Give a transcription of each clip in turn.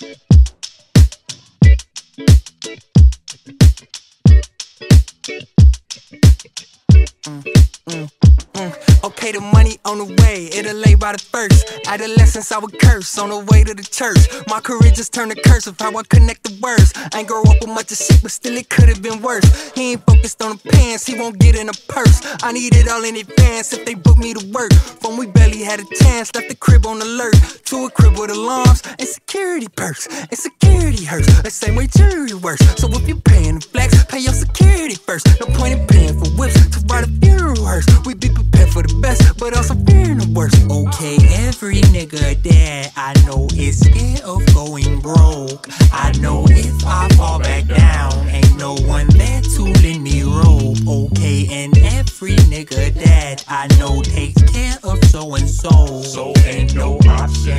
Okay, the money on the way, it'll lay by the first. Adolescence, I would curse on the way to the church. My career just turned to curse of how I connect the words. I ain't grow up with much of shit, but still it could've been worse. He ain't focused on the pants, he won't get in a purse. I need it all in advance if they book me to work. From we barely had a chance, left the crib on alert. To a crib with alarms and security perks. And security hurts, the same way jury works. So if you paying the flex, pay your security first. No point in paying for whips to ride a funeral hearse. We be prepared for the best, but also fearing the worst. Okay, every nigga that I know is scared of going broke. I know if I fall back down, ain't no one there to lend me rope. Okay, and every nigga that I know takes care of so and so. So ain't no option.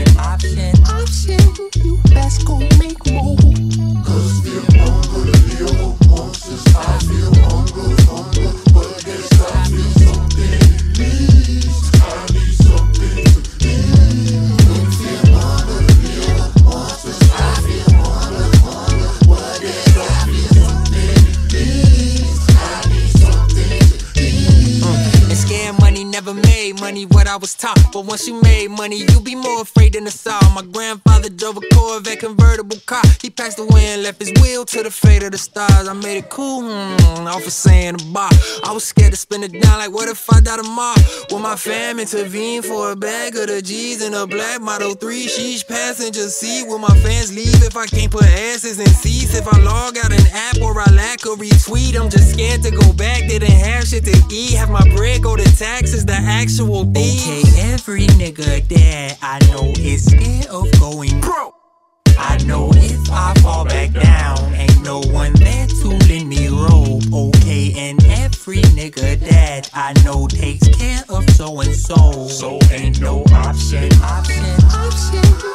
You best go make more. Cause feel hunger to live monsters. I feel hunger, but yes, I feel something needs. I need something to eat. Feel hunger to live monsters. I feel hunger, but yes, I feel something needs. I need something to eat. And scared money never made money what I was taught. But once you made money, you be more afraid than the saw. My grandfather drove a Corvette convertible car. He passed away and left his will to the fate of the stars. I made it cool, off of saying a bar. I was scared to spend it down, like what if I die tomorrow? Will my fam intervene for a bag of the G's in a black Model 3? Sheesh, passenger seat. Will my fans leave if I can't put asses in seats? If I log out an app or I lack a retweet, I'm just scared to go back. Didn't have shit to eat. Have my bread go to taxes, the actual thing. Okay, every nigga that I know is scared of going broke. I know if I fall back down, ain't no one there to lend me rope. Okay, and every nigga that I know takes care of so and so. So ain't no option.